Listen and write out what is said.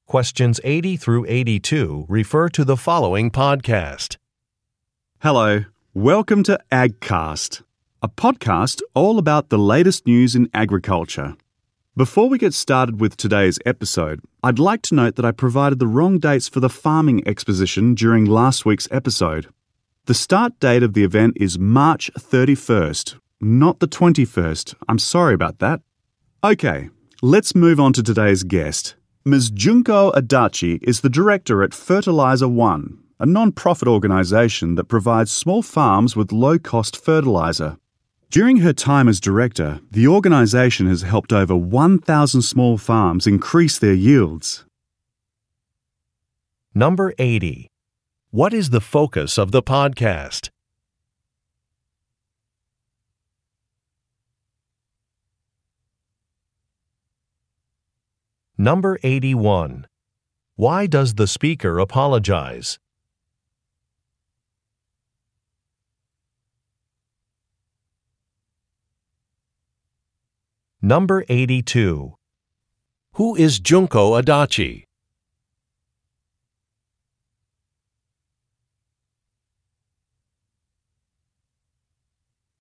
Questions 80 through 82 refer to the following podcast. Hello, welcome to AgCast, a podcast all about the latest news in agriculture. Before we get started with today's episode, I'd like to note that I provided the wrong dates for the farming exposition during last week's episode. The start date of the event is March 31st, not the 21st. I'm sorry about that. Okay, let's move on to today's guest. Ms. Junko Adachi is the director at Fertilizer One, a non-profit organisation that provides small farms with low-cost fertilizer. During her time as director, the organisation has helped over 1,000 small farms increase their yields. Number 80. What is the focus of the podcast? Number 81. Why does the speaker apologize? Number 82. Who is Junko Adachi?